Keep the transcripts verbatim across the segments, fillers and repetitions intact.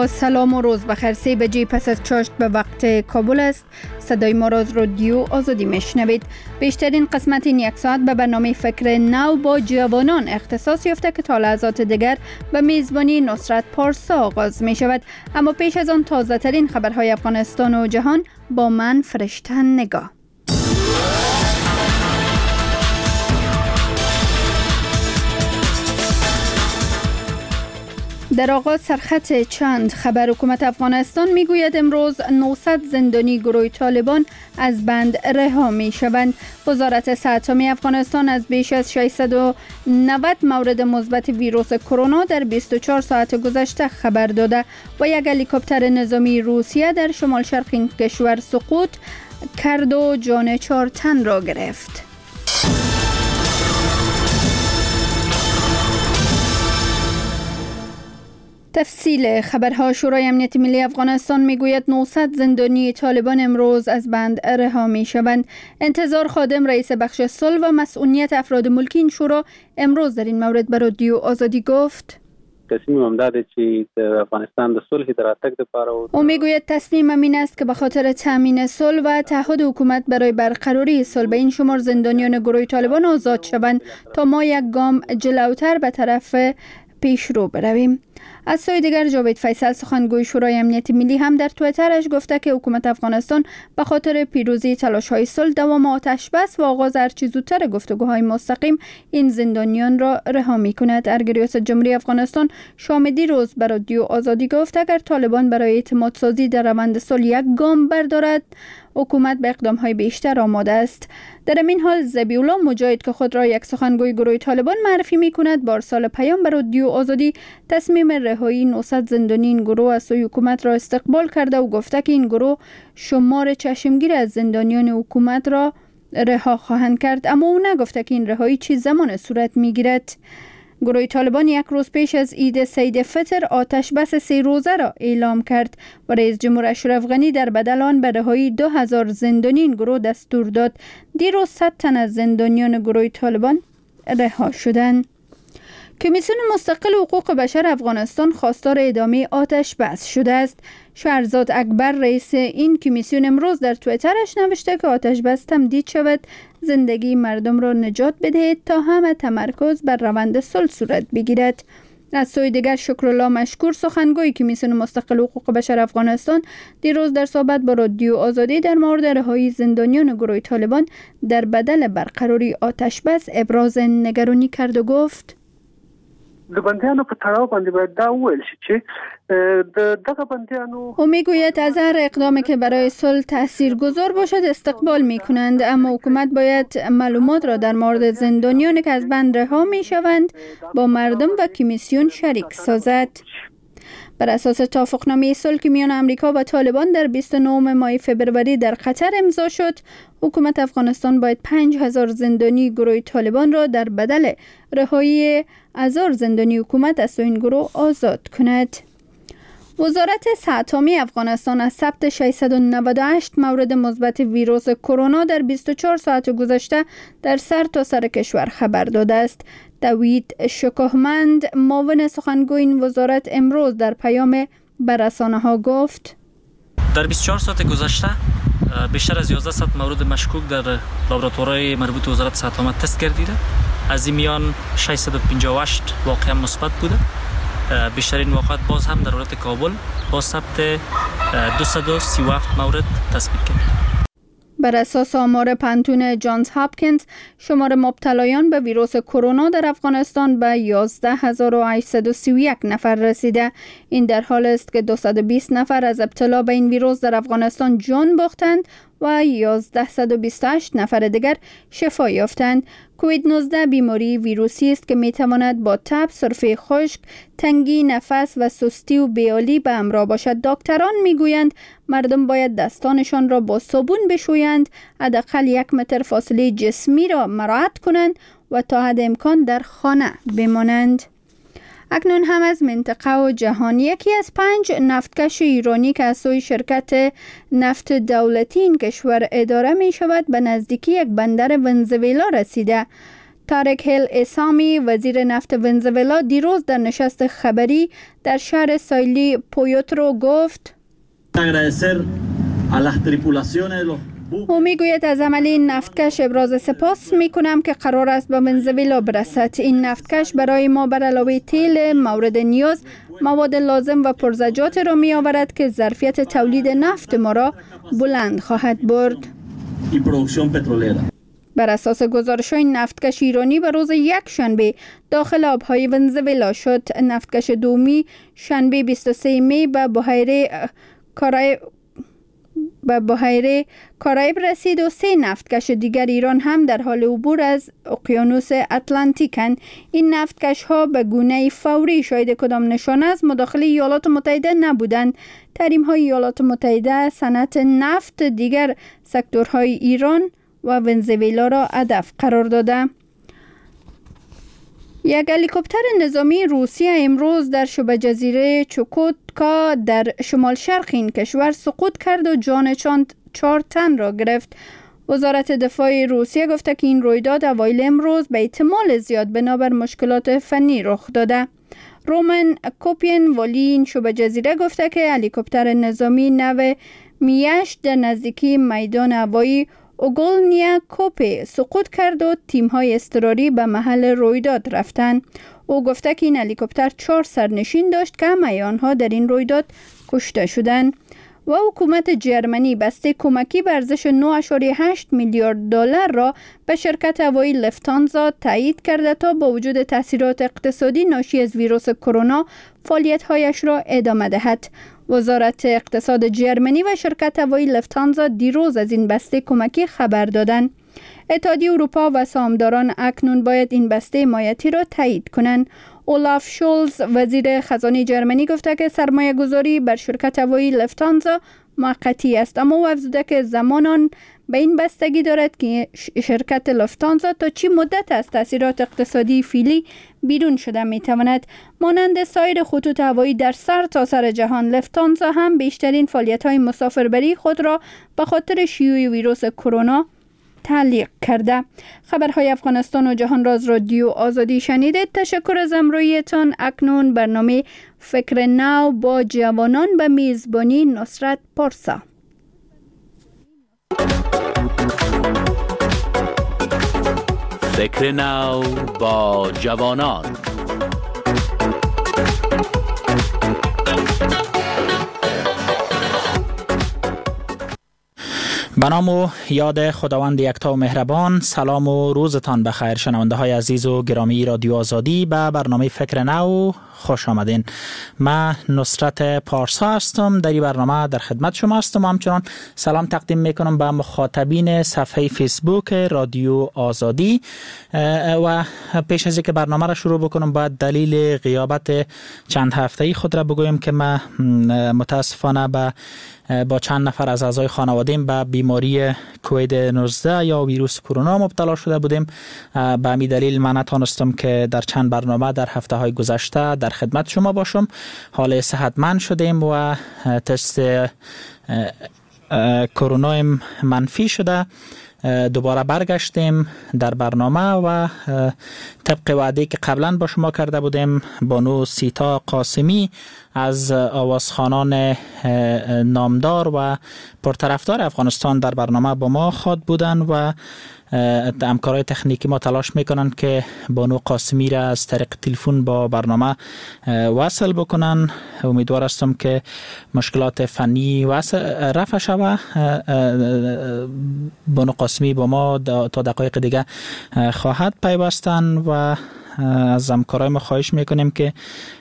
با سلام و روز بخیر. سه بجه پس از چاشت به وقت کابل است. صدای ما را از رادیو آزادی میشنوید. بیشترین قسمت این یک ساعت به برنامه فکر نو با جوانان اختصاص یافته که تا لحظات دیگر به میزبانی نصرت پارسا آغاز می شود. اما پیش از آن تازه ترین خبرهای افغانستان و جهان با من فرشته نگاه. در آغاز سرخط چند خبر. حکومت افغانستان میگوید امروز نهصد زندانی گروه طالبان از بند رها می شوند. وزارت صحت عامه افغانستان از بیش از ششصد و نود مورد مثبت ویروس کرونا در بیست و چهار ساعت گذشته خبر داده و یک هلیکوپتر نظامی روسیه در شمال شرق این کشور سقوط کرد و جان چهار تن را گرفت. تفصیل خبرها. شورای امنیت ملی افغانستان میگوید نهصد زندانی طالبان امروز از بند رها می شوند. انتظار خادم رئیس بخش صلح و مسئولیت افراد ملکی این شورا امروز در این مورد به رادیو آزادی گفت تصمیم امداده چې د افغانستان د صلح د راتګ لپاره او میگوید تصمیم این است که به خاطر تامین صلح و تعهد حکومت برای برقراری صلح به این شمار زندانیان گروه طالبان آزاد شوند تا ما یک گام جلوتر به طرف پیش رو برویم. از سوی دیگر جاوید فیصل سخنگوی شورای امنیت ملی هم در توییترش گفته که حکومت افغانستان به خاطر پیروزی تلاش‌های صلح، دوام آتش بس و آغاز هرچه زودتر گفتگوهای مستقیم این زندانیان را رها می‌کند. ارگ ریاست جمهوری افغانستان شامدی روز بر رادیو آزادی گفت اگر طالبان برای اعتماد سازی در روند صلح یک گام بردارد حکومت به اقدام‌های بیشتر آماده است. در این حال ذبیح‌الله مجاهد که خود را یک سخنگوی گروه طالبان معرفی می‌کند بار سال پیام بر رادیو آزادی تصمیم رهایی نهصد زندانی این گروه از سوی حکومت را استقبال کرده و گفته که این گروه شمار چشمگیر از زندانیان حکومت را رها خواهند کرد، اما او نگفته که این رهایی چه زمان صورت می‌گیرد. گروه طالبان یک روز پیش از عید سید فطر آتش بس سه روزه را اعلام کرد و رئیس جمهور اشرف غنی در بدل آن به رهایی دو هزار زندانی این گروه دستور داد. دیروز صد تن از زندانیان گروه طالبان رها شدند. کمیسیون مستقل حقوق بشر افغانستان خواستار ادامه آتش بس شده است. شهرزاد اکبر رئیس این کمیسیون امروز در توییترش نوشته که آتش بس تمدید شود، زندگی مردم را نجات بدهید تا همه تمرکز بر روند صلح صورت بگیرد. از سوی دیگر شکرالله مشکور سخنگوی کمیسیون مستقل حقوق بشر افغانستان دیروز در صحبت با رادیو آزادی در مورد رهایی زندانیان گروه طالبان در بدل برقراری آتش بس ابراز نگرانی کرد و گفت د بندیانو په تړاو باندې باید دا وویل شي چې د دغه بندیانو او میگوید از هر اقدامی که برای صلح تاثیرگذار باشد استقبال میکنند، اما حکومت باید معلومات را در مورد زندانیانی که از بند رها میشوند با مردم و کمیسیون شریک سازد. بر اساس توافقنامه صلح که میان آمریکا و طالبان در بیست و نه ماه فوریه در قطر امضا شد، حکومت افغانستان باید پنج هزار زندانی گروه طالبان را در بدل رهایی هزار زندانی حکومت از این گروه آزاد کند. وزارت صحت عامه افغانستان از ثبت ششصد و نود و هشت مورد مثبت ویروس کرونا در بیست و چهار ساعت گذشته در سر تا سر کشور خبر داده است. دوید شکوهمند معاون سخنگوی این وزارت امروز در پیام به رسانه‌ها گفت در بیست و چهار ساعت گذشته بیشتر از یازده صد مورد مشکوک در لابراتوارهای مربوط وزارت صحت عامه تست گردیده. از این میان ششصد و پنجاه و هشت واقعا مثبت بوده. بیشترین واقعات باز هم در ولایت کابل با ثبت دویست و سی و هفت مورد تثبیت کرد. بر اساس آمار پانتون جانز هاپکینز شمار مبتلایان به ویروس کرونا در افغانستان به یازده هزار و هشتصد و سی و یک نفر رسیده. این در حال است که دویست و بیست نفر از ابتلا به این ویروس در افغانستان جان باختند و یازده و بیست و هشت نفر دیگر شفا یافتند. کووید نوزده بیماری ویروسی است که می تواند با تب، سرفه خشک، تنگی نفس و سستی و بی‌حالی به همراه باشد. دکتران می گویند مردم باید دستانشان را با صابون بشویند، حداقل یک متر فاصله جسمی را مراعات کنند و تا حد امکان در خانه بمانند. اکنون هم از منطقه و جهان. یکی از پنج نفتکش ایرانی که از سوی شرکت نفت دولتی این کشور اداره می شود به نزدیکی یک بندر ونزوئلا رسیده. تارک هیل اسامی وزیر نفت ونزوئلا دیروز در نشست خبری در شهر سایلی پویوترو گفت او میگوید از عمل این نفتکش ابراز سپاس میکنم که قرار است به ونزوئلا برسد. این نفتکش برای ما بر علاوه تیل مورد نیاز مواد لازم و پرزجات را می آورد که ظرفیت تولید نفت ما را بلند خواهد برد. بر اساس گزارش های نفتکش ایرانی به روز یک شنبه داخل آبهای ونزوئلا شد. نفتکش دومی شنبه بیست و سوم می به بحیره کارائیب به بحیره کارائیب رسید و سه نفتکش دیگر ایران هم در حال عبور از اقیانوس اتلانتیکند. این نفتکش ها به گونه فوری شاید کدام نشانه از مداخله ایالات متحده نبودند. تحریم های ایالات متحده صنعت نفت دیگر سکتورهای ایران و ونزوئلا را هدف قرار داده. یک هلیکوپتر نظامی روسیه امروز در شبه جزیره چوکوتکا در شمال شرق این کشور سقوط کرد و جان چهار تن را گرفت. وزارت دفاع روسیه گفته که این رویداد اوایل امروز به احتمال زیاد بنابر مشکلات فنی رخ داده. رومن کوپین والی این شبه جزیره گفته که هلیکوپتر نظامی نو میش در نزدیکی میدان هوایی اوگولنیا کوپی سقوط کرد و تیم‌های اضطراری به محل رویداد رفتند. او گفته که این هلیکوپتر چهار سرنشین داشت که همه آنها در این رویداد کشته شدند. و حکومت جرمنی بسته کمکی به ارزش نه و هشت میلیارد دلار را به شرکت هوایی لفتانزا تایید کرده تا با وجود تاثیرات اقتصادی ناشی از ویروس کرونا فعالیت‌هایش را ادامه دهد. وزارت اقتصاد جرمنی و شرکت هوایی لفتانزا دیروز از این بسته کمکی خبر دادند. اتحادیه اروپا و سهامداران اکنون باید این بسته حمایتی را تایید کنند. اولاف شولز وزیر خزانه جرمنی گفته که سرمایه گذاری بر شرکت هوایی لفتانزا موقتی است، اما او افزوده که زمانان به این بستگی دارد که شرکت لفتانزا تا چی مدت از تاثیرات اقتصادی فعلی بیرون شده میتواند. مانند سایر خطوط هوایی در سر تا سر جهان، لفتانزا هم بیشترین فعالیت‌های مسافربری خود را به خاطر شیوع ویروس کرونا تعلیق کرده. خبرهای افغانستان و جهان راز رادیو آزادی شنیدید. تشکر از همراهیتان. اکنون برنامه فکر نو با جوانان به میزبانی نصرت پارسا. فکر نو با جوانان. به نام و یاد خداوند یکتا و مهربان. سلام و روزتان بخیر شنونده های عزیز و گرامی رادیو آزادی. به برنامه فکر نو خوش آمدین. من نصرت پارسا هستم. در این برنامه در خدمت شما هستم و همچنان سلام تقدیم میکنم به مخاطبین صفحه فیسبوک رادیو آزادی. و پیش از اینکه برنامه را شروع بکنم باید دلیل غیابت چند هفته‌ای خود را بگویم که من متاسفانه به با چند نفر از اعضای خانواده‌ام به بیماری کووید نوزده یا ویروس کرونا مبتلا شده بودیم. به همین دلیل من نتونستم که در چند برنامه در هفته های گذشته در خدمت شما باشم. حال صحتمند شدیم و تست کرونا منفی شده. دوباره برگشتیم در برنامه و طبق وعده که قبلا با شما کرده بودیم، بانو سیتا قاسمی از آوازخوانان نامدار و پرطرفدار افغانستان در برنامه با ما خواد بودن و همکارای تکنیکی ما تلاش میکنن که بانو قاسمی را از طریق تلفن با برنامه وصل بکنن. امیدوار هستم که مشکلات فنی رفع شود. بانو قاسمی با ما تا دقایق دیگه خواهد پیوستن و از همکارای ما خواهش میکنیم که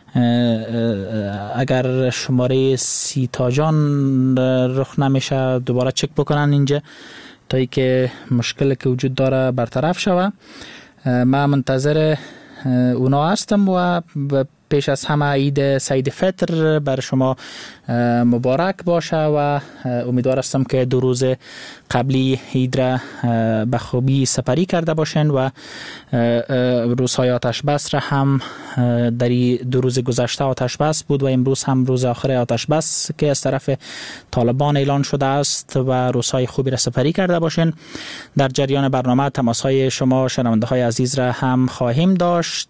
اگر شماره سیتا جان رخ نمیشه دوباره چک بکنن اینجا تا ای که مشکلی که وجود داره برطرف شود. من منتظر اونا هستم و پیش از همه عید سعید فطر بر شما مبارک باشه و امیدوار هستم که دو روز قبلی عید را به خوبی سپری کرده باشین و روزهای آتش بس را هم در دو روز گذشته آتش بس بود و امروز هم روز آخر آتش بس که از طرف طالبان اعلان شده است و روزهای خوبی را سپری کرده باشین. در جریان برنامه تماسهای شما شنونده های عزیز را هم خواهیم داشت.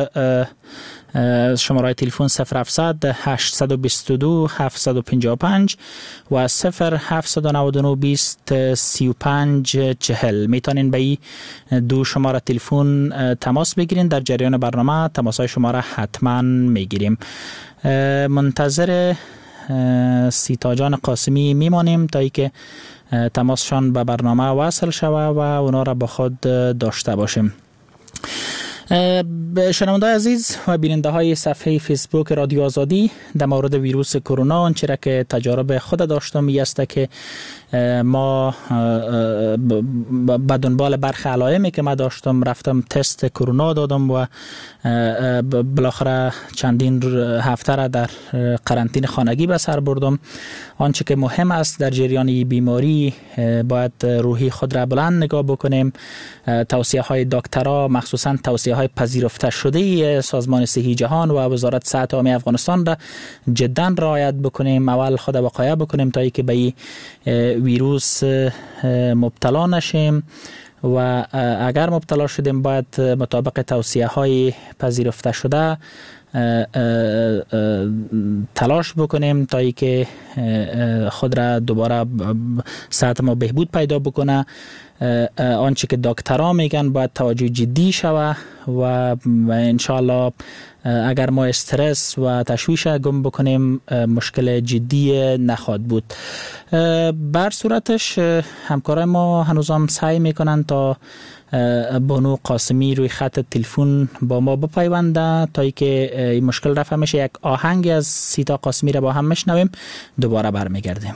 شماره تلفن صفر هفتصد هشتصد و بیست و دو هفتصد و پنجاه و پنج و صفر هفتصد و نود و نه بیست سی و پنج چهل. میتونین به این دو شماره تلفن تماس بگیرین. در جریان برنامه تماس های شما را حتما میگیریم. منتظر سیتا جان قاسمی میمانیم تا ای که تماسشان به برنامه وصل شوه و اونا را با خود داشته باشیم. شنونده عزیز و بیننده های صفحه فیسبوک رادیو آزادی، در مورد ویروس کرونا آنچه را که تجارب خود داشتم این است که ما به دنبال برخی علائمی که ما داشتم رفتم تست کرونا دادم و بالاخره چندین هفته را در قرنطینه خانگی به سر بردم. آنچه که مهم است در جریان بیماری باید روحی خود را بلند نگاه بکنیم. توصیه های دکترها مخصوصا توصیه های پذیرفته شده سازمان صحی جهان و وزارت صحت عامه افغانستان را جدا رعایت بکنیم. اول خود وقایع بکنیم تا اینکه به این ویروس مبتلا نشیم و اگر مبتلا شدیم باید مطابق توصیه های پذیرفته شده تلاش بکنیم تا ای که خود را دوباره صحت ما بهبود پیدا بکنه. آنچه که دکترها میگن باید توجه جدی شوه و انشاءالله اگر ما استرس و تشویش گم بکنیم مشکل جدی نخواهد بود. بر صورتش همکارای ما هنوز هم سعی میکنن تا بانو قاسمی روی خط تلفن با ما بپیونده تا ای که این مشکل رفع میشه. یک آهنگ از سیتا قاسمی را با هم میشنویم، دوباره برمیگردیم.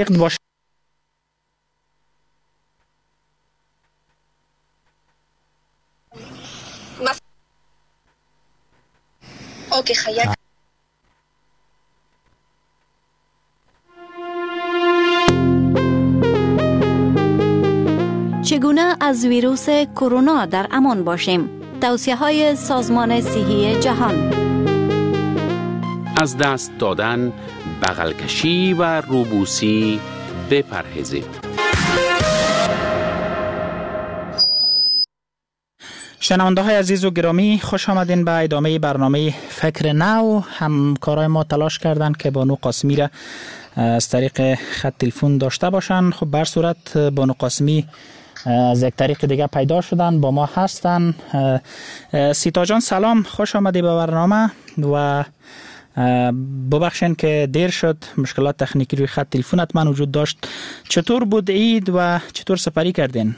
باشه. اوکی خیلی چگونه از ویروس کرونا در امان باشیم؟ توصیه های سازمان صحی جهان. از دست دادن، بغل کشی و روبوسی بپرهیزید. شنونده های عزیز و گرامی، خوش آمدین به ادامه برنامه فکر نو. همکارای ما تلاش کردند که بانو قاسمی را از طریق خط تلفن داشته باشن. خب بر صورت بانو قاسمی از یک طریق دیگه پیدا شدن، با ما هستن. سیتا جان سلام، خوش آمدی به برنامه و ببخشین که دیر شد، مشکلات تکنیکی روی خط تلفنت من وجود داشت. چطور بود عید و چطور سپری کردین؟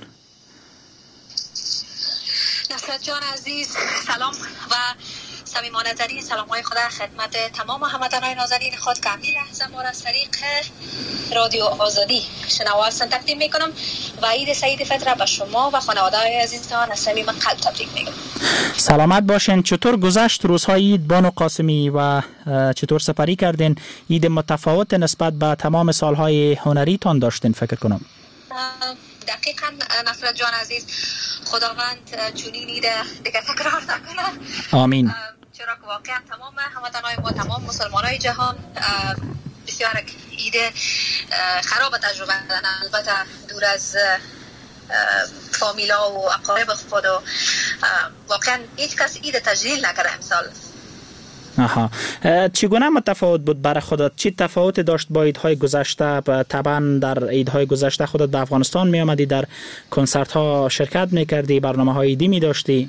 نصرت جان عزیز سلام و صمیمانه ترین سلام های خدا خدمت تمام هموطنان نازنین خود که همین لحظه ما را از طریق رادیو آزادی شنوا هستند تقدیم میکنم و عید سعید فطر به شما و خانواده های عزیزتان از صمیم قلب تبریک میگم. سلامت باشین. چطور گذشت روزهای عید بانو قاسمی و چطور سپری کردین؟ عید متفاوت نسبت به تمام سالهای هنری تان داشتین فکر کنم. دقیقاً نصرت جان عزیز، خداوند چنین عید دیگه تکرار نکنه. آمین. چرا که واقعا تمام هموطنان ما، تمام مسلمانای جهان بسیار عید خراب تجربه کردن، البته دور از فامیلا و اقارب خود و واقعا هیچ کس عید تجلیل نکرده امسال. آها، چگونه متفاوت بود برای خودت؟ چی تفاوت داشت با عیدهای گذشته؟ طبعا در عیدهای گذشته خودت به افغانستان می آمدی، در کنسرت ها شرکت می کردی، برنامه های عیدی می داشتی.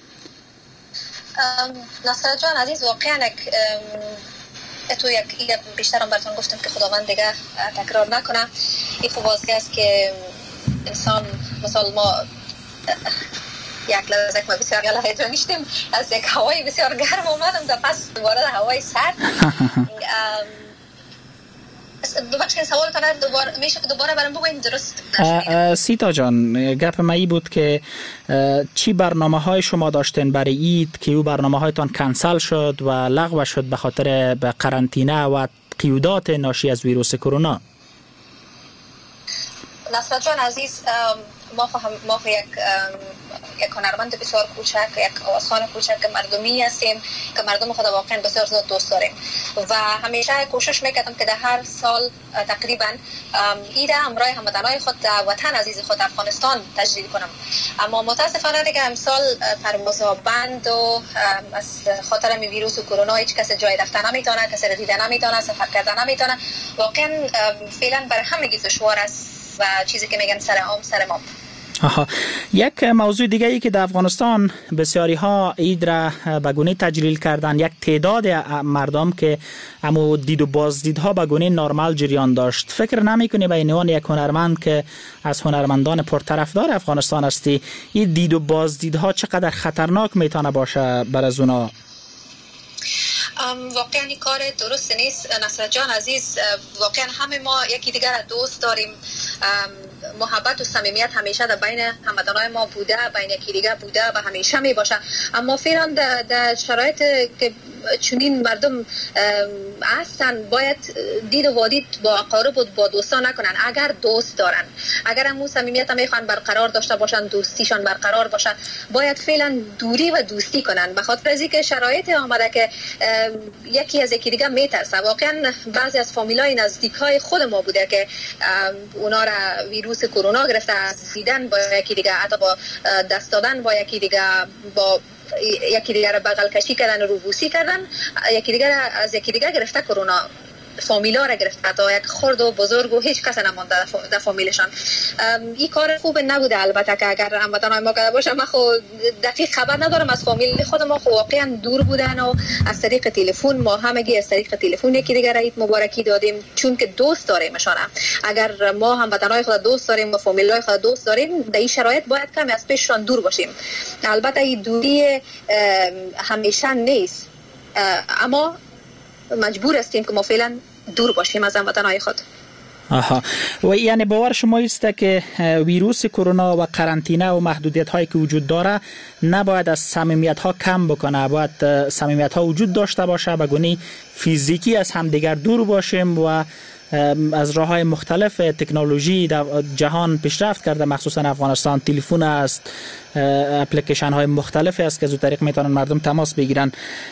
نصرت جان عزیز، واقعا تو یک بیشترم براتون گفتم که خداوند دیگه تکرار نکنه. این خوب واضح است که انسان مثلا ما یک لحظه که ما بسیار گلایت میشتیم از یک هوای بسیار گرم اومدم در پس دوباره در هوای سرد. ببخشید سوالتان دوباره میشه که دوباره برام بگوین؟ درست نشنیدم. سیتا جان، گپ ما ای بود که چی برنامه های شما داشتین برای عید که او برنامه هایتان کنسل شد و لغو شد به خاطر به قرنطینه و قیودات ناشی از ویروس کرونا؟ نصرت جان عزیز، ما خو ما خو یک یک هنرمند بسیار کوچک، یک آوازخوان کوچک مردمی هستیم که مردم خود واقعا بسیار زیاد دوست داریم و همیشه کوشش میکردم که در هر سال تقریبا عید همراه هموطنان خود در وطن عزیز خود افغانستان تجلیل کنم. اما متاسفانه دیگه امسال پروازها بند و از خاطر ویروس کرونا هیچ کس جای رفتن نمیتونه، کسی را دیدن نمیتونه، سفر کردن نمیتونه. واقعا فعلا برای همگی دشوار است و چیزی که میگن سر عام سر ما. آها، یک موضوع دیگه ای که در افغانستان بسیاری ها عید را به گونه تجلیل کردن، یک تعداد مردم که امو دید و بازدیدها به گونه نرمال جریان داشت. فکر نمی‌کنی به عنوان یک هنرمند که از هنرمندان پرطرفدار افغانستان هستی، این دید و بازدیدها چقدر خطرناک میتونه باشه برای اونا؟ واقعا این کار درست نیست نصرت جان عزیز. واقعا همه ما یکی دیگر دوست داریم، محبت و صمیمیت همیشه در بین هموطنان ما بوده، بین یکی دیگر بوده و همیشه می باشه. اما فعلا در شرایط که چنین مردم هستن باید دید و وادید با اقارب و با دوستان نکنن. اگر دوست دارن، اگر همون صمیمیت هم میخوان برقرار داشته باشن، دوستیشان برقرار باشه، باید فعلا دوری و دوستی کنن. به خاطر از اینکه شرایط آمده که یکی از یکی دیگه میترسه. واقعا بعضی از فامیلای نزدیکای خود ما بوده که اونا را ویروس کرونا گرفته، از دیدن با یکی دیگه، حتی با دست دادن با یکی دیگه، با یکی دیگر را بغل کشی کردن و روبوسی کردن، یکی دیگر از یکی دیگر گرفته کرونا، فامیلا را گرفته، تا یک خرد و بزرگ و هیچ کس نمانده در فامیلشان. این کار خوب نبوده. البته که اگر هموطنان ما کرده باشه، من خو دقیق خبر ندارم از فامیل خود ما، خو واقعا دور بودن و از طریق تلفن ما همگی از طریق تلفن یکی دیگر عید مبارکی دادیم، چون که دوست داریمشان. اگر ما هموطنان خود دوست داریم و فامیلای خود دوست داریم، در این شرایط باید کمی از پیششان دور باشیم. البته این دوری همیشه نیست، اما مجبور هستیم که ما فعلا دور باشیم از هموطنان خود. آها. و یعنی باور شما است که ویروس کرونا و قرنطینه و محدودیت هایی که وجود داره نباید از صمیمیت ها کم بکنه، باید صمیمیت ها وجود داشته باشه، به گونه فیزیکی از همدیگر دور باشیم و از راه های مختلف تکنولوژی در جهان پیشرفت کرده، مخصوصا افغانستان تلفن است، اپلیکیشن های مختلفی است که از طریق میتونن مردم تماس بگیرن.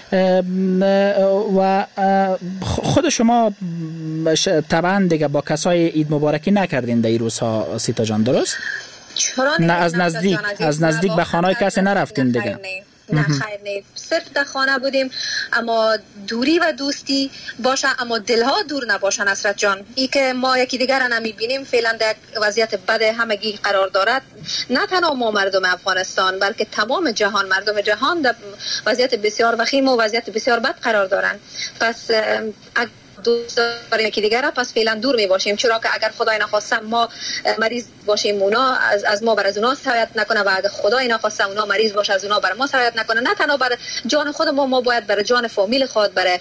و خود شما طبعا دیگه با کسای عید مبارکی نکردین در این روزها سیتا جان، درست؟ نه از نزدیک از نزدیک به خانه کسی نرفتین دیگه؟ نه خیر نه، صرف در خانه بودیم، اما دوری و دوستی باشه اما دلها دور نباشن. نصرت جان، ای که ما یکی دیگر را نمیبینیم فعلا در وضعیت بد همگی قرار دارد، نه تنها ما مردم افغانستان بلکه تمام جهان، مردم جهان در وضعیت بسیار وخیم و وضعیت بسیار بد قرار دارند. پس دوست داریم یکی دیگر را، پس فعلا دور می باشیم، چرا که اگر خدای نخواسته ما مریض باشیم اونا از, از ما بر از اونا سرایت نکنه و اگر خدای نخواسته اونا مریض باشه از اونا بر ما سرایت نکنه. نه تنها بر جان خود ما، ما باید بر جان فامیل خود، بر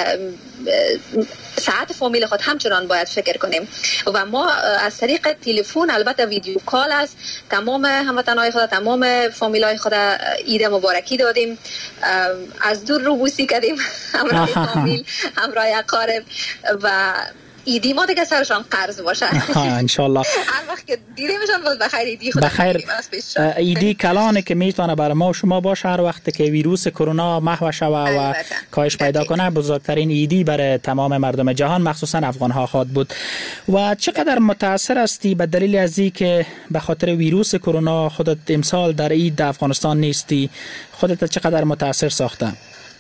ساعت فامیل خود همچنان باید فکر کنیم. و ما از طریق تلفن، البته ویدیو کال است، تمام هموطنهای خود، تمام فامیلای خود عید مبارکی دادیم، از دور روبوسی کردیم همراه فامیل، همراه اقارب و ایدی ما دیگه سرشان قرض باشه ان شاء الله. هر وقت که دیدیمشان باز بخیر ایدی خود بخیر ایدی کلانه که میتونه برای ما و شما باشه. هر وقت که ویروس کرونا محو شوه و کاهش پیدا کنه بزرگترین ایدی برای تمام مردم جهان مخصوصا افغان ها خواهد بود. و چقدر متاثر هستی به دلیل از این که به خاطر ویروس کرونا خودت امسال در عید در افغانستان نیستی؟ خودت چقدر متاثر ساخته؟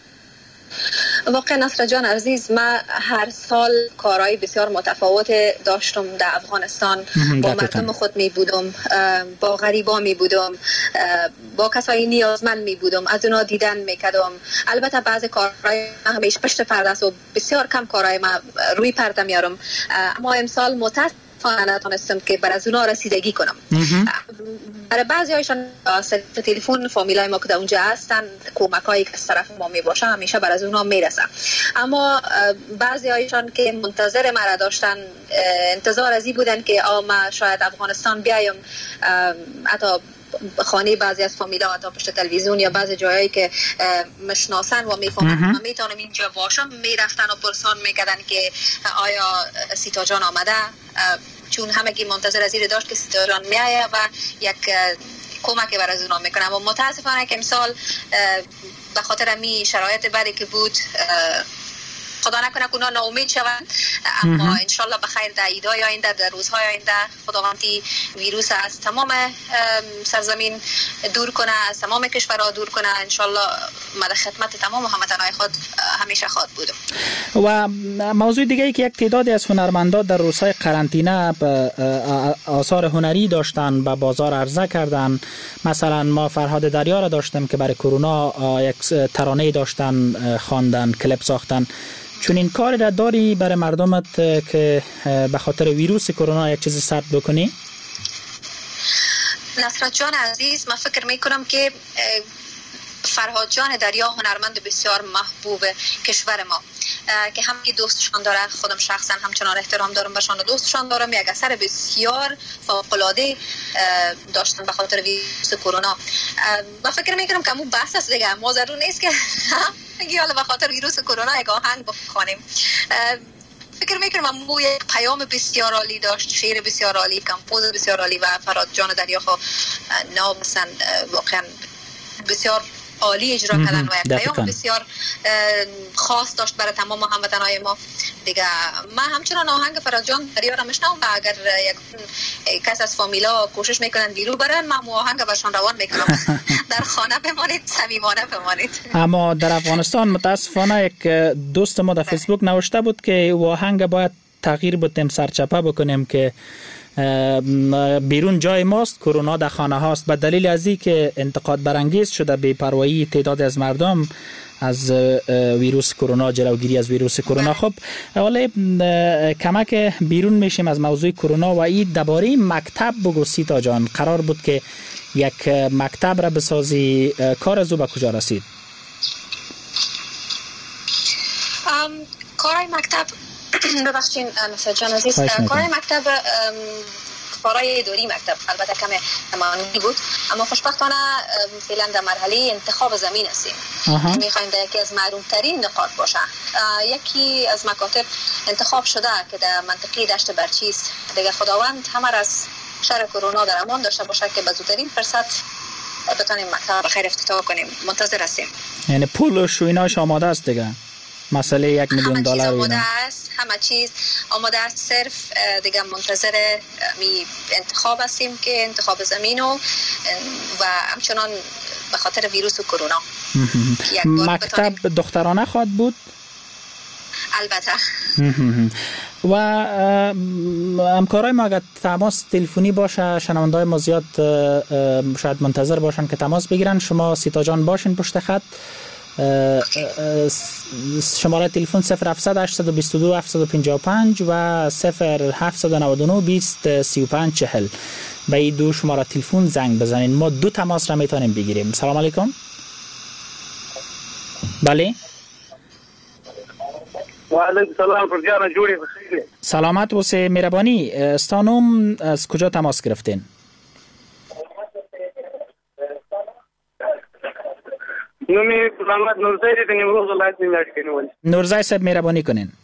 واقعا نصر جان عزیز، من هر سال کارهای بسیار متفاوت داشتم در افغانستان، با مردم خود می بودم، با غریبا می بودم، با کسایی نیازمند می بودم، از اونا دیدن می کردم. البته بعضی کارهای من همیشه پشت پرده است و بسیار کم کارهای من روی پرده میارم، اما امسال متاسف نتونستم که بر از اونا رسیدگی کنم. برای بعضی هایشان تلفن فامیلای ما که در اونجا هستن، کمک هایی که از طرف ما می باشه همیشه بر از اونا میرسه. اما بعضی هایشان که منتظر مرا داشتن، انتظار از این بودن که آ ما شاید افغانستان بیایم، حتی خانه بعضی از فامیلا حتی پشت تلویزیون یا بعضی جایی که مشناسن و میفهمن من میتونم اینجا باشم، میرفتن و پرسان میکردن که آیا سیتا جان آمده، چون همگی منتظر از این داشت که سیتا جان میایه و یک کمک بر از اونا میکنم. و متاسفانه که امسال به خاطر می شرایط بدی که بود خدا نکنه که اونا ناامید شوند، اما انشالله بخیر در عیدهای آینده، در روزهای آینده خداوندی ویروس از تمام سرزمین دور کنه، از تمام کشورها دور کنه. انشالله ما در خدمت تمام هموطنهای خود همیشه خواهد بودم. و موضوع دیگه ای که یک تعدادی از هنرمندان در روزهای قرنطینه آثار هنری داشتن به بازار عرضه کردن. مثلا ما فرهاد دریا را داشتیم که برای کرونا یک ترانه داشتن خواندن، کلیپ ساختن. چون این کار را داری برای مردمت که به خاطر ویروس کرونا یک چیزی ثبت بکنی؟ نصرت جان عزیز، من فکر میکنم که فرهاد جان دریا هنرمند بسیار محبوب کشور ما که همین دوستشان داره، خودم شخصا همچنان احترام دارم بهشان و دوستشان دارم. یک اثر بسیار فوق‌العاده داشتن به خاطر ویروس کرونا. من فکر میکنم که همون بحث است دیگه، ما ضرور نیست که حالا به خاطر ویروس کرونا یک آهنگ بخوانیم. فکر میکنم امو یک پیام بسیار عالی داشت، شعر بسیار عالی، کمپوز بسیار عالی و فرهاد جان دریا خو نامسن واقعا بسیار عالی اجرا کردن و یک پیام بسیار خاص داشت برای تمام هموطنهای ما دیگه. من همچنان آهنگ فرهاد جان دریا را میشنوم و اگر یک کس از فامیلا کوشش میکنن بیرون برن، من آهنگ برشان روان میکنم. در خانه بمانید، صمیمانه بمانید. اما در افغانستان متاسفانه یک دوست ما در فیسبوک نوشته بود که آهنگ باید تغییر بدیم، سرچپه بکنیم که بیرون جای ماست، کرونا در خانه هاست. به دلیل از این که انتقاد برانگیز شده بی‌پروایی تعداد از مردم از ویروس کرونا، جلوگیری از ویروس کرونا. خب حالا کمک بیرون میشیم از موضوع کرونا و این درباره مکتب بگو سیتا جان. قرار بود که یک مکتب را بسازی، کار از او به کجا رسید؟ کارای مکتب ببخشید نصر جان عزیز، کار مکتب کارهای دوری مکتب البته کم زمانی بود، اما خوشبختانه فعلا در مرحله انتخاب زمین هستیم. میخوایم در یکی از معلوم ترین نقاط باشه. یکی از مکاتب انتخاب شده که در منطقه دشت برچیس. دیگه خداوند همه از شر کرونا در امان داشته باشه که به زودترین فرصت بتونیم مکتب بخیر افتتاح کنیم. منتظر هستیم. یعنی پولش و ایناش آماده است دیگه؟ مسئله یک میلیون دلار آماده است، همه چیز آماده است، صرف دیگه منتظر می انتخاب هستیم که انتخاب زمین و و همچنان به خاطر ویروس و کرونا. مکتب دخترانه خواهد بود؟ البته. و همکارای ما اگر تماس تلفنی باشه، شنونده‌های ما زیاد شاید منتظر باشن که تماس بگیرن، شما سیتا جان باشین پشت خط. شماره تلفن صفر هفتصد هشتصد و بیست و دو هفتصد و پنجاه و پنج و صفر هفتصد و نود و نه بیست سی و پنج چهل. به این دو شماره تلفن زنگ بزنین، ما دو تماس را میتونیم بگیریم. سلام علیکم. بله و علیکم سلام فرجان جوری بخیر. سلامت بوسه مهربانی. استانوم از کجا تماس گرفتین؟ نومی محمد نورزای دیدن امروز ولایت نیمروز کنیم. نورزای صاحب مهربانی کنین.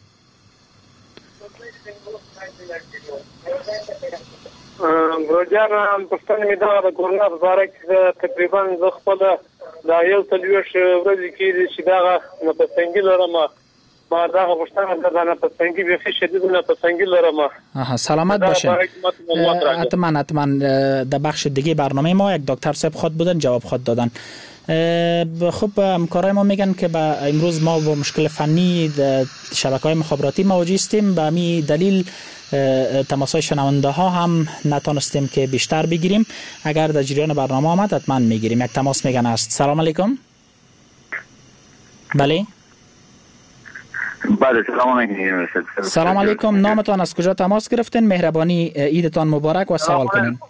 روزان هم پښتنه می دا د کرونا په اړه کې تقریبا د خپل د یو تلويش ورځې کې چې دا نه پسنګي لرم ما دا پښتنه د نه پسنګي به شدید نه پسنګي لرم. آها سلامت باشین. حتما حتما در بخش دیگه برنامه ما یک دکتر صاحب خود بودن جواب خود دادن. خب همکارای ما میگن که با امروز ما با مشکل فنی شبکه‌های مخابراتی مواجه هستیم، به همین دلیل تماس‌های شنونده ها هم نتونستیم که بیشتر بگیریم. اگر در جریان برنامه آمد حتما میگیریم. یک تماس میگن است. سلام علیکم. بله بله سلام علیکم. سلام علیکم. نامتان از کجا تماس گرفتین؟ مهربانی عیدتان مبارک و سوال کنین.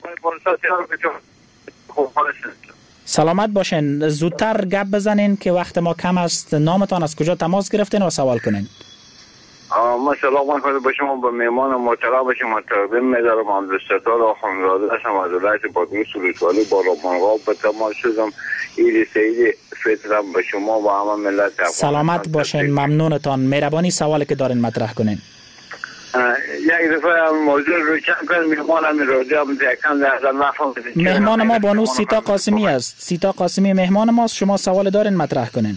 سلامت باشین. زودتر گپ بزنین که وقت ما کم است. نامتان از کجا تماس گرفتین و سوال کنین. ماشاءالله من خود با شما به مهمان محترم به شما تقدیم می‌دارم. عبدالستار آخوندزاده هستم از ولایت بادغیس ولسوالی بالامرغاب. به تماس شدم. عید سعید فطرم به شما و همه ملت افغانستان. سلامت باشین. ممنونتان. مهربانی سوالی که دارین مطرح کنین. یک دفعه موضوع رو چند کنم مهمانم راجع به یکم در نفهم. مهمان ما بانو سیتا قاسمی است. سیتا قاسمی مهمان ماست. شما سوال دارین مطرح کنین.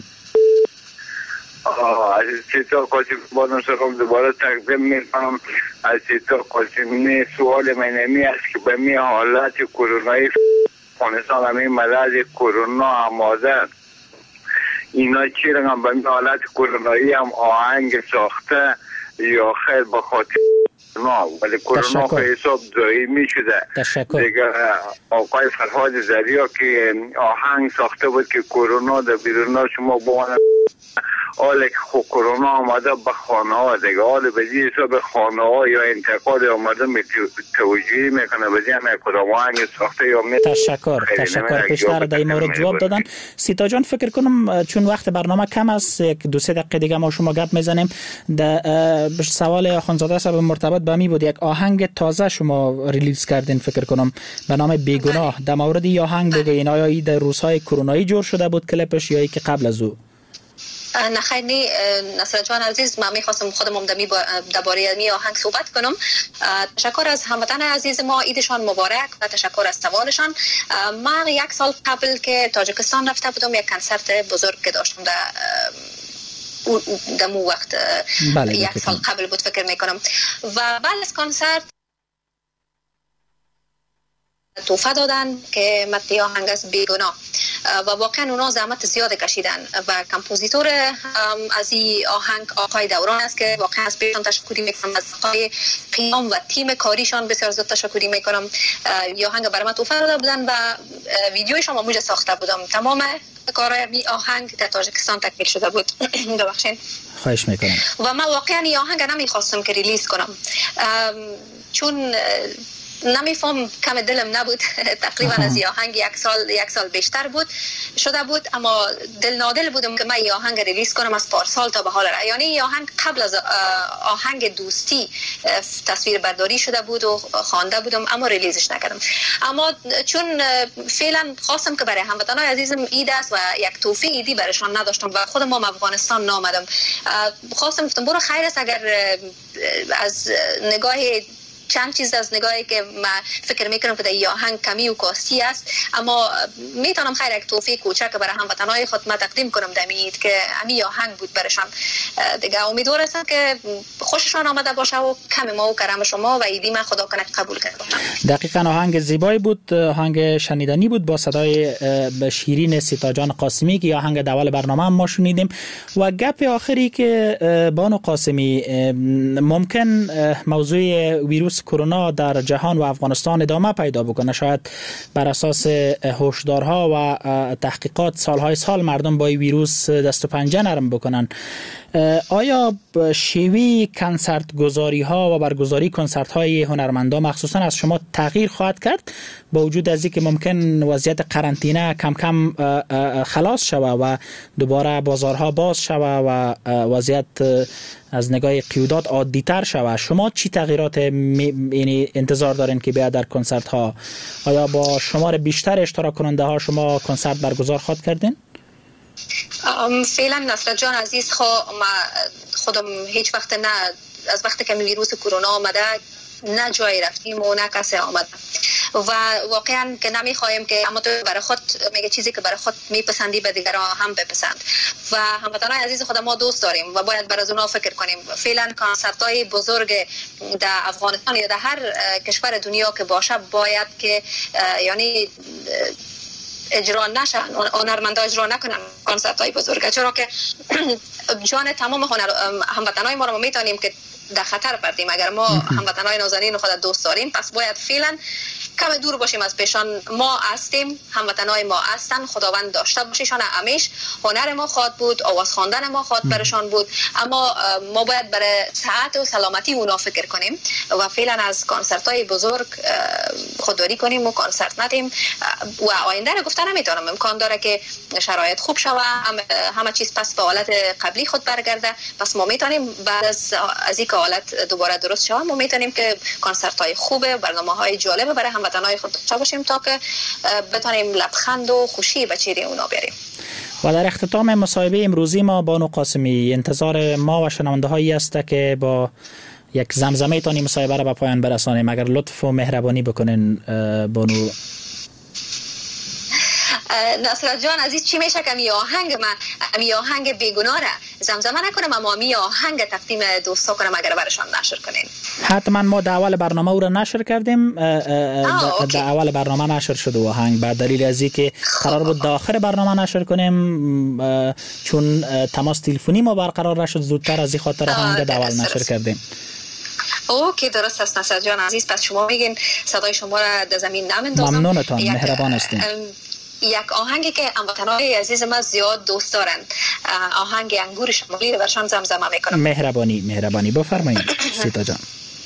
از سیتا قاسمی بانو سرم دوباره تقدیم میکنم. از سیتا قاسمی سوال من نمی است که به می حالت کرونایی افغانستان همین مرض کرونا آماده اینا چی رنگ به می حالت کرونایی هم آهنگ ساخته یا خیر به خاطر نه ولی کرونا به حساب دائمی شده. دیگه آقای فرهاد زریا که آهنگ ساخته بود که کرونا در بیرون شما بوانه حالا که خود کرونا آمده به خانه ها دیگه حالا به جی حساب خانه ها یا انتقال آمده می توجیه میکنه به جی همه کدام آهنگ ساخته یا می تشکر تشکر پیشتر در این مورد جواب دادن. سیتا جان فکر کنم چون وقت برنامه کم است یک دو سه دقیقه دیگه ما شما گپ میزنیم. در سوال آخوندزاده صاحب مرتبط به می بود یک آهنگ تازه شما ریلیز کردین فکر کنم به نام بیگناه. در مورد این آهنگ بگین آیا این در روزهای کرونایی جور شده بود کلیپش یا ای که قبل از او؟ نه خیلی نی نصر جان عزیز من میخواستم خودم دمی درباره می آهنگ صحبت کنم. تشکر از هموطن عزیز ما، عیدشان مبارک و تشکر از سوالشان. من یک سال قبل که تاجیکستان رفته بودم یک کنسرت بزرگ که داشتم در دمو وقت بله یک سال قبل بود فکر میکنم و بعد از کنسرت توفه دادن که متن آهنگ از بیگناه و واقعا اونا زحمت زیاد کشیدن و کمپوزیتور از این آهنگ آقای دوران است که واقعا از بهشان تشکری میکنم، از آقای قیام و تیم کاریشان بسیار زیاد تشکری میکنم. این آهنگ برای من توفه داده بودن و ویدیویشان ما موجه ساخته بودم. تمام کارهای آهنگ در تاجیکستان تکمیل شده بود. ببخشید. خواهش میکنم. و من واقعا این آهنگ نمیخواستم که ریلیز کنم چون نمیفهم کم دلم نبود تقریبا از این آهنگ یک سال یک سال بیشتر بود شده بود اما دل نادل بودم که من این آهنگ ریلیز کنم از پارسال تا به حال را. یعنی این آهنگ قبل از آهنگ دوستی تصویر برداری شده بود و خوانده بودم اما ریلیزش نکردم. اما چون فعلا خواستم که برای هموطنان عزیزم عید است و یک تحفه عیدی برایشان نداشتم و خودم ما افغانستان نامدم، خواستم گفتم برو خیر است اگر از نگاه چند چیز از نگاهی که من فکر میکنم که در این آهنگ کمی و کاستی است اما میتونم خیر یک توفیق کوچک برای هموطنان خود ما تقدیم کنم در عید که همین آهنگ بود برشان دیگه. امیدوار هستم که خوششان آمده باشه و کم ما و کرم شما و عیدی من خدا کنه قبول کرده باشه. دقیقاً آهنگ زیبایی بود، آهنگ شنیدنی بود با صدای شیرین سیتا جان قاسمی که آهنگ اول برنامه هم ما شنیدیم. و گپ آخری که بانو قاسمی ممکن موضوع ویروس کرونا در جهان و افغانستان ادامه پیدا بکنه، شاید بر اساس هشدارها و تحقیقات سالهای سال مردم با این ویروس دست و پنجه نرم بکنن. آیا شیوه کنسرت گذاری ها و برگزاری کنسرت های هنرمندان مخصوصا از شما تغییر خواهد کرد با وجود از اینکه ممکن وضعیت قرنطینه کم کم خلاص شوه و دوباره بازارها باز شوه و وضعیت از نگاه قیودات عادی تر شوه؟ شما چی تغییرات یعنی انتظار دارین که بیاد در کنسرت ها؟ آیا با شمار بیشتر اشتراک کننده ها شما کنسرت برگزار خواهد کردین؟ فعلا نصرت جان عزیز خو ما خودم هیچ وقت نه از وقتی که ویروس کرونا آمده نه جایی رفتیم و نه کسی آمد و واقعا که نمیخوایم که اما تو برای خود میگه چیزی که برای خود میپسندی به دیگران هم بپسند و هموطنان عزیز خود ما دوست داریم و باید برای اونا فکر کنیم. فعلا کنسرت های بزرگ در افغانستان یا در هر کشور دنیا که باشه باید که یعنی اجرا نشن، هنرمندا اجرا نکنن کنسرت های بزرگ، چرا که جان تمام هنر هموطنان ما رو میتونیم که در خطر بردیم. اگر ما هموطنان نازنین خود دوست داریم پس باید فعلا کم دور باشیم از پیشان. ما هستیم، هموطنان ما هستن، خداوند داشته باشیشان همیش. هنر ما خواد بود، آواز خواندن ما خواد برشان بود، اما ما باید برای صحت و سلامتی اونا فکر کنیم و فعلا از کنسرت های بزرگ خودداری کنیم و کنسرت ندیم و آینده رو گفتن نمیتونم. امکان داره که شرایط خوب شوه، همه چیز پس به حالت قبلی خود برگرده، پس ما میتونیم بعد از از این حالت دوباره درست شوه ما میتونیم که کنسرت های خوبه، برنامه‌های جالب برای هموطنان خود داشته باشیم تا که بتونیم لبخند و خوشی به چهره اونا بیاریم. و در اختتام مصاحبه امروزی ما بانو قاسمی، انتظار ما و شنونده هایی است که با یک زمزمه تانی مصاحبه را به پایان برسانیم. اگر لطف و مهربانی بکنین بانو. نصرت جان عزیز چی میشه که می آهنگ من می آهنگ بیگناه را زمزمه نکنم اما می آهنگ تقدیم دوستا کنم اگر برشان نشر کنین؟ حتما ما در اول برنامه او را نشر کردیم، در اول برنامه نشر شد و آهنگ به دلیل از اینکه قرار بود در آخر برنامه نشر کنیم چون تماس تلفنی ما برقرار نشد زودتر از این خاطر آهنگ در اول نشر کردیم. اوکی درست است نصرت جان عزیز، پس شما میگین صدای شما را در زمین نمیندازم. ممنونتان، مهربان هستین. یک آهنگی که هموطنان عزیز ما زیاد دوست دارند، آهنگ انگور شمالی رو برشان زمزمه میکنم. مهربانی مهربانی بفرمایید سیتا جان.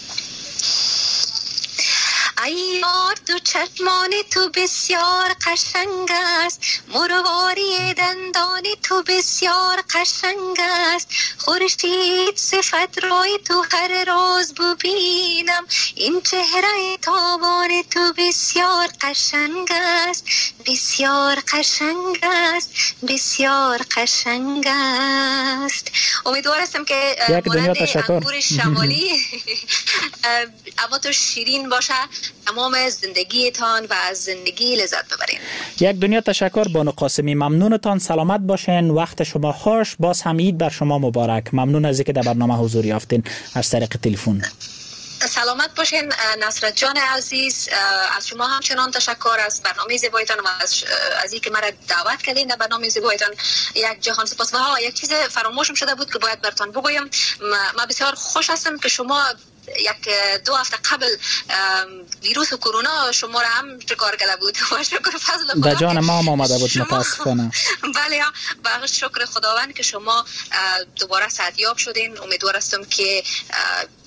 ای یار دو چشمان تو بسیار قشنگ است، مرواری دندان تو بسیار قشنگ است، خورشید صفت رای تو هر روز ببینم، این چهره تابان تو بسیار قشنگ است، بسیار قشنگ است، بسیار قشنگ است. امیدوار هستم که مانند انگور شمالی اما تو شیرین باشه، تمام زندگیتان و از زندگی لذت ببرین. یک دنیا تشکر بانو قاسمی، ممنونتان، سلامت باشین، وقت شما خوش، باز هم عید بر شما مبارک. ممنون از اینکه در برنامه حضور یافتین از طریق تلفن. سلامت باشین نصرت جان عزیز، از شما همچنان تشکر از برنامه زیبایتان و از از اینکه مرا دعوت کردین در برنامه زیبایتان. یک جهان سپاس. و ها یک چیز فراموشم شده بود که باید براتون بگویم. ما بسیار خوش هستم که شما یک دو هفته قبل ویروس کرونا شما را هم شکار کرده بود و شکر فضل خدا در جان ما هم آمده بود متاسفانه. بله با شکر خداوند که شما دوباره صحتیاب شدین. امیدوار هستم که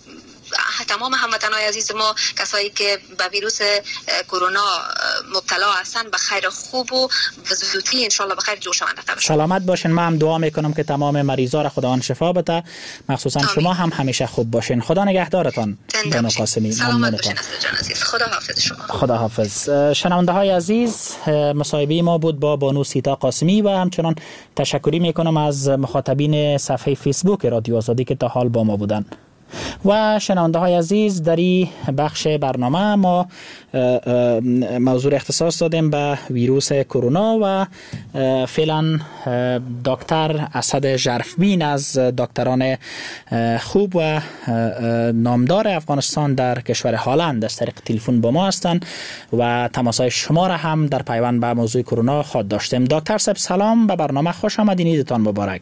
تمام هموطنان عزیز ما کسایی که به ویروس کرونا مبتلا هستن به خیر خوب و به زودی ان شاء الله به خیر جور شوند. سلامت باشین. من هم دعا میکنم که تمام مریضا را خداوند شفا بده، مخصوصا آمین. شما هم همیشه خوب باشین. خدا نگهدارتان. بانو قاسمی. سلامت باشین جان عزیز. خدا حافظ شما. خدا حافظ. شنونده های عزیز، مصاحبه ما بود با بانو سیتا قاسمی و همچنان تشکری میکنم از مخاطبین صفحه فیسبوک رادیو آزادی که تا حال با ما بودن. و شنونده های عزیز، در این بخش برنامه ما موضوع اختصاص دادیم به ویروس کرونا و فعلا دکتر اسد ژرفبین از دکتران خوب و نامدار افغانستان در کشور هلند از طریق تلفن با ما هستند و تماسهای شما را هم در پیوند به موضوع کرونا خواهد داشتیم. دکتر صاحب سلام، به برنامه خوش آمدین. عیدتان مبارک.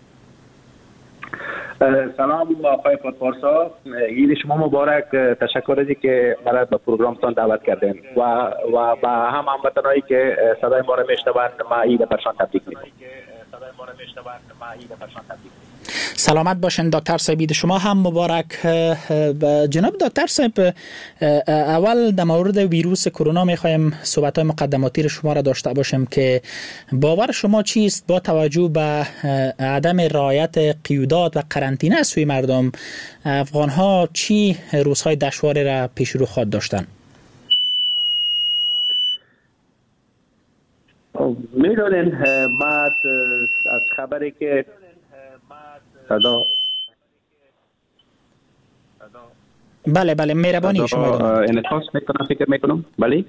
سلام آقای پارسا، عید شما مبارک. تشکر از که مرا به پروگرامتان دعوت کردین و و با هم هموطنایی که صدای ما را میشنوند ما عید برشان تبریک میگم. سلامت باشین دکتر صاحب، عید شما هم مبارک. جناب دکتر صاحب، اول در مورد ویروس کرونا میخوایم صحبت‌های مقدماتی را شما را داشته باشیم که باور شما چیست با توجه به عدم رعایت قیودات و قرنطینه از سوی مردم، افغان‌ها چی روزهای دشواری را پیش رو خواهد داشتن؟ میدونین ما از خبری که صدا بله بله مهربانی شما انعکاس میکنم فکر میکنم بله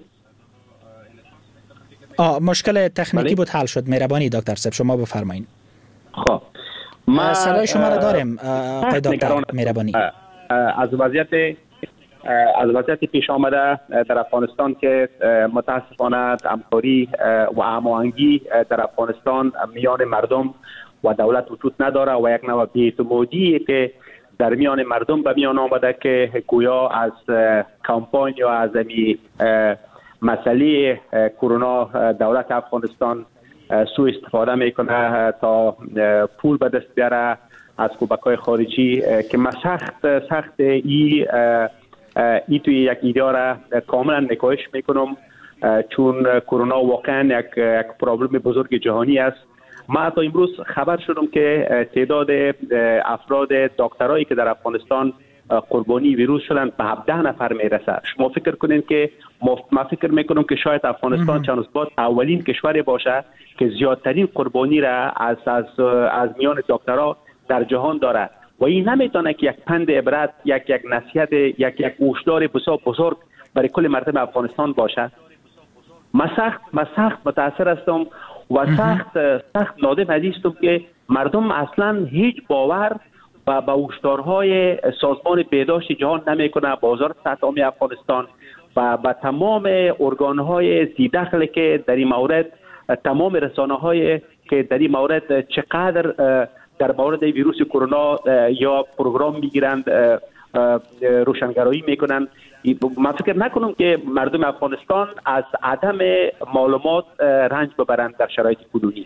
آه مشکل تکنیکی بود، حل شد. مهربانی دکتر صاحب شما بفرمایید. خب ما صدای شما را داریم آقای دکتر. مهربانی. از وضعیت از وضعیت پیش آمده در افغانستان که متاسفانه همکاری و هماهنگی در افغانستان میان مردم و دولت وجود نداره و یک نوع بی‌اعتمادی که در میان مردم به میان آمده که گویا از کمپاین یا از می مسئله کرونا دولت افغانستان سوء استفاده میکنه تا پول به دست بیاره از کمک‌های خارجی که ما سخت سخت ای ای توی یک ایده کاملا نکاهش میکنم، چون کرونا واقعا یک یک پرابلم بزرگ جهانی است. ما تا امروز خبر شدم که تعداد افراد دکترایی که در افغانستان قربانی ویروس شدن به هفده نفر میرسه. شما فکر کنین که ما فکر میکنم که شاید افغانستان چند روز بعد اولین کشوری باشه که زیادترین قربانی را از از از میان دکترها در جهان داره و این نمیتونه که یک پند عبرت، یک یک نصیحت، یک یک هشدار بسیار بزرگ برای کل مردم افغانستان باشه. ما سخت ما سخت متاثر هستم و سخت سخت نادم هستم که مردم اصلا هیچ باور و به هشدارهای سازمان بهداشت جهان نمیکنه، بازار صحت عامه افغانستان و به تمام ارگانهای ذی‌دخل که در این مورد، تمام رسانه‌های که در این مورد چقدر در مورد ویروس کرونا یا پروگرام میگیرند، روشنگرایی میکنند. من فکر نکنم که مردم افغانستان از عدم معلومات رنج ببرند در شرایط کنونی.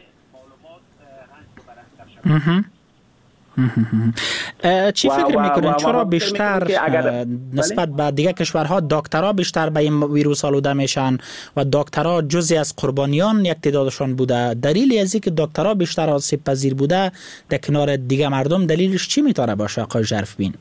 چی فکر میکنین چرا بیشتر نسبت به دیگه کشورها دکترها بیشتر به این ویروس آلوده میشن و دکترها جزئی از قربانیان یک تعدادشان بوده؟ دلیلی از اینکه دکترها بیشتر آسیب پذیر بوده در کنار دیگه مردم دلیلش چی میتونه باشه آقای ژرفبین؟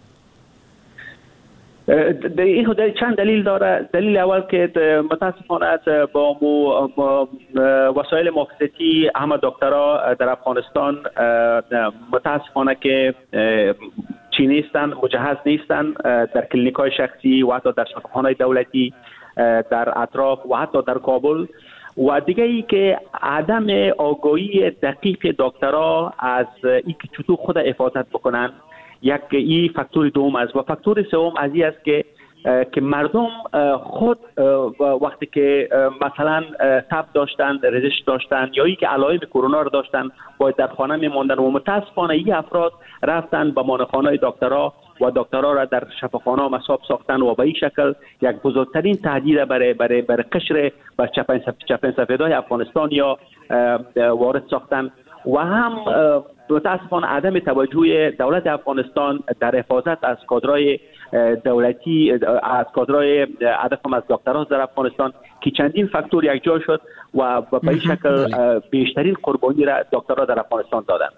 این چند دلیل داره. دلیل اول که متاسفانه با وسایل محافظتی همه دکترها در افغانستان متاسفانه که چی نیستن، مجهز نیستن در کلینیک های شخصی و حتی در شفاخانه‌های دولتی در اطراف و حتی در کابل. و دیگه ای که عدم آگاهی دقیق دکترها از اینکه چطور خود حفاظت بکنن یک ای فاکتور دوم است. و فاکتور سوم از این است که که مردم خود وقتی که مثلا تب داشتن، رزش داشتن یا ای که علائم کرونا رو داشتن باید در خانه میموندن و متاسفانه این افراد رفتن به مانخانه دکترها و دکترها را در شفاخانه مصاب ساختن و به این شکل یک بزرگترین تهدید برای برای برای قشر بر چپن سفیدای افغانستان یا وارد ساختن و هم متاسفانه عدم توجه دولت افغانستان در حفاظت از کادرهای دولتی از کادرهای هدف هم از دکترها در افغانستان که چندین فاکتور یک جا شد و به این شکل بیشترین قربانی را دکترها در افغانستان دادند.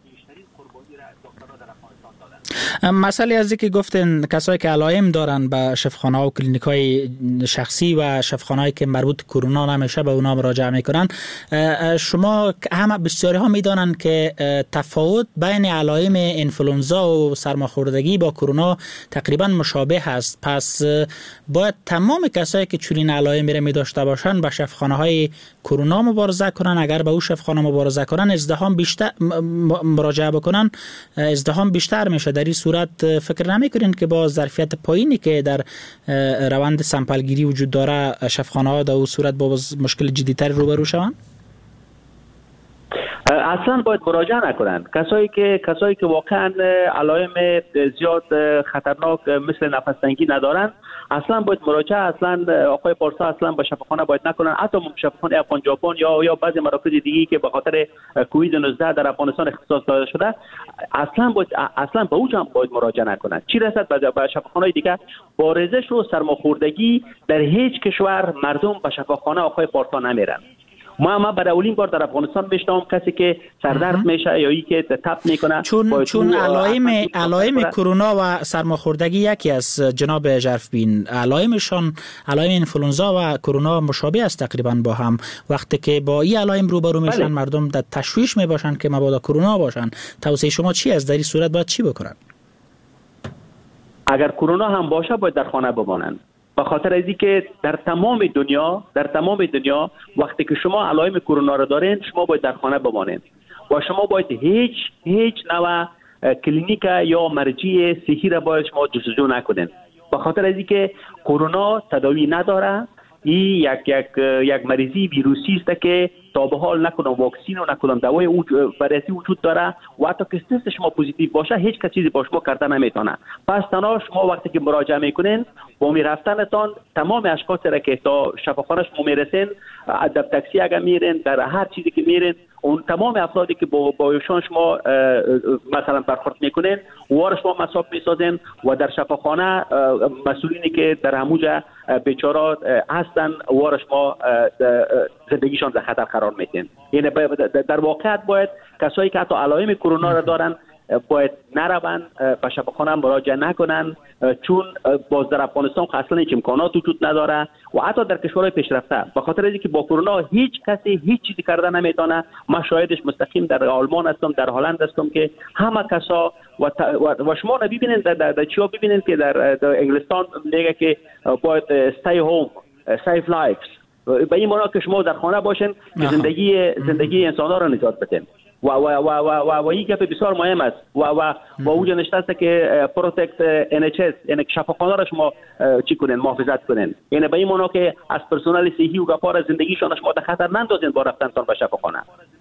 مسئله از اینکه گفتین کسایی که علائم دارن به شفاخانه و کلینیک های شخصی و شفاخانه هایی که مربوط کرونا نمیشه به اونا مراجعه میکنن، شما همه بسیاری ها میدانن که تفاوت بین علائم انفلونزا و سرماخوردگی با کرونا تقریبا مشابه است. پس باید تمام کسایی که چنین علائمی را می داشته باشن به شفاخانه های کرونا مبارزه کنن. اگر به او شفاخانه مبارزه کنن ازدحام بیشتر مراجعه بکنن ازدحام بیشتر میشه. در این صورت فکر نمیکنین که با ظرفیت پایینی که در روند سمپلگیری وجود داره شفاخانه ها در اون صورت با مشکل جدی‌تر روبرو شوند؟ اصلا باید مراجعه نکنن. کسایی که کسایی که واقعا علائم زیاد خطرناک مثل نفس تنگی ندارن اصلا باید مراجعه اصلا آقای پارسا اصلا به شفاخانه باید نکنن. حتی شفاخانه افغان ژاپن یا یا بعضی مراکز دیگه که به خاطر کووید نوزده در افغانستان اختصاص داده شده اصلا باید اصلا به اونجا باید مراجعه نکنن. چی رسد به شفاخانه دیگه با ریزش و سرماخوردگی در هیچ کشور مردم به شفاخانه آقای پارسا نمیرن. ما ما برای اولین بار در افغانستان میشنوم کسی که سردرد میشه یا ای که تپ میکنه چون چون علائم علائم کرونا و سرماخوردگی یکی از جناب ژرفبین علائمشان علائم انفلونزا و کرونا مشابه است تقریبا با هم. وقتی که با این علائم روبرو میشن بله. مردم در تشویش میباشن که مبادا کرونا باشن. توصیه شما چی است؟ در این صورت باید چی بکنن؟ اگر کرونا هم باشه باید در خانه بمانند. به خاطر از اینکه در تمام دنیا در تمام دنیا وقتی که شما علائم کرونا را دارین شما باید در خانه بمانید و شما باید هیچ هیچ نوع کلینیک یا مرجع صحی را باید شما جستجو نکنید. به خاطر از اینکه کرونا تداوی نداره. این یک یک یک مریضی ویروسی است که تا به حال نکنم واکسین و نکنم دوای او برای وجود داره و حتی که تست شما پوزیتیو باشه هیچ کس چیزی با شما کرده نمیتونه. پس تنها شما وقتی که مراجعه میکنین با می رفتنتان تمام اشخاصی را که تا شفاخانه شما میرسین در تاکسی اگر میرین در هر چیزی که میرین اون تمام افرادی که با بایشان شما مثلا برخورد میکنین وار شما مساف میسازین و در شفاخانه مسئولینی که در همونجا بیچارات هستن وار شما زندگیشان در خطر قرار میدین. یعنی در واقعیت باید کسایی که حتی علائم کرونا را دارن باید نروند به شفاخانه مراجعه نکنن چون باز در افغانستان اصلا هیچ امکانات وجود نداره و حتی در کشورهای پیشرفته به خاطر اینکه با کرونا هیچ کسی هیچ چیزی کرده نمیتونه. من شاهدش مستقیم در آلمان هستم در هلند هستم که همه کسا و, و, و شما را ببینید در, در, در چیا ببینید که در, در انگلستان میگه که باید stay home save lives به این معنی که شما در خانه باشین که زندگی زندگی انسان‌ها را نجات بدین. و و و و و و این گپ بسیار مهم است و و و اونجا نشسته است که پروتکت ان اچ اس یعنی شفاخانه را شما چی کنین محافظت کنین. یعنی به این معنی که از پرسنل صحی و گپار زندگیشان شما در خطر نندازین با رفتنتان به شفاخانه.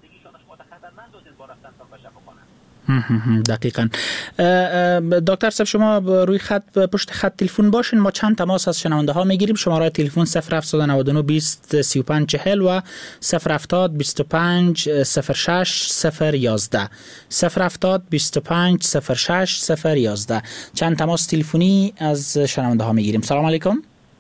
دقیقاً. دکتر صاحب شما روی خط پشت خط تلفن باشین. ما چند تماس از شنونده ها میگیریم. شماره تلفن صفر هفت نه نه بیست سی و پنج چهل و صفر هفتاد بیست و پنج صفر شش صفر یازده صفر هفتاد بیست و پنج صفر شش صفر یازده. چند تماس تلفنی از شنونده ها میگیریم. سلام علیکم.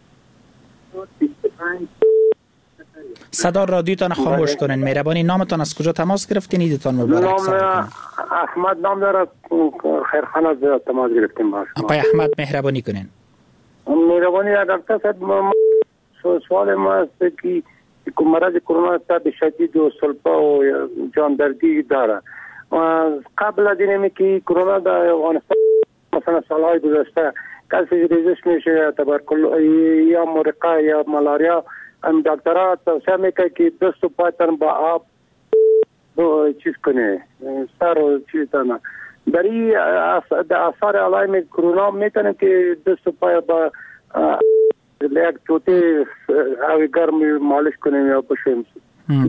صدا رادیوتان خاموش کنین مهربانی. نامتان از کجا تماس گرفتین؟ ایدتان مبارک. نام احمد نام داره خیرخانه از تماس گرفتیم با شما. آقای احمد مهربانی کنین. مهربانی دکتر صاحب سوال ما است که مرض کرونا تب شدید و سلپا و جان دردی داره. قبل از اینمی که کرونا در افغانستان مثلا سالهای گذشته کسی ریزش میشه تبرکل یا مرقه یا ملاریا ام دکترها توصیه میکنه که دست و پایتان با آب چیز کنه سر و چیز کنه. در این اثار علائم کرونا میتونه که دست و پای با یک توتی هوای گرم مالش کنیم یا بشویم.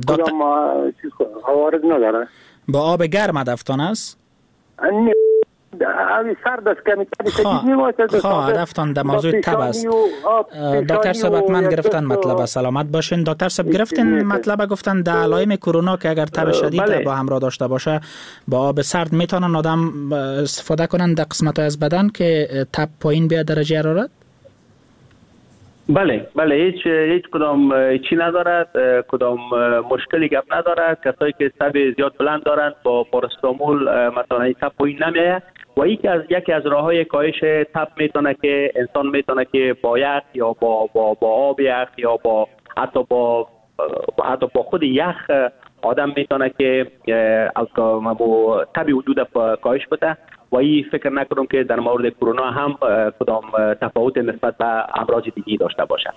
کدام چیز عوارض نداره؟ با آب گرم هدفتان است؟ همین سرد است که تب شدید میباشد. خواه هدفتان در موضوع تب است. دکتر صاحب حتما گرفتن مطلب سلامت باشین. دکتر صاحب گرفتین مطلب گفتن در علائم کرونا که اگر تب شدید بله. با همراه داشته باشه با آب سرد میتونن آدم استفاده کنن در قسمت از بدن که تب پایین بیاد درجه حرارت؟ بله بله هیچ هیچ کدام چی ندارد، کدام مشکلی گپ ندارد. کسایی که تب زیاد بلند دارند با پاراستامول مثلا این تب پایین نمیاد و یکی از یکی از راههای کاهش تب میتونه که انسان میتونه که با یخ یا با با با آب یخ یا با حتی با حتی با خود یخ آدم میتونه که از تب وجود کاهش بده و این فکر نکنم که در مورد کرونا هم کدام تفاوت نسبت به امراض دیگه داشته باشه.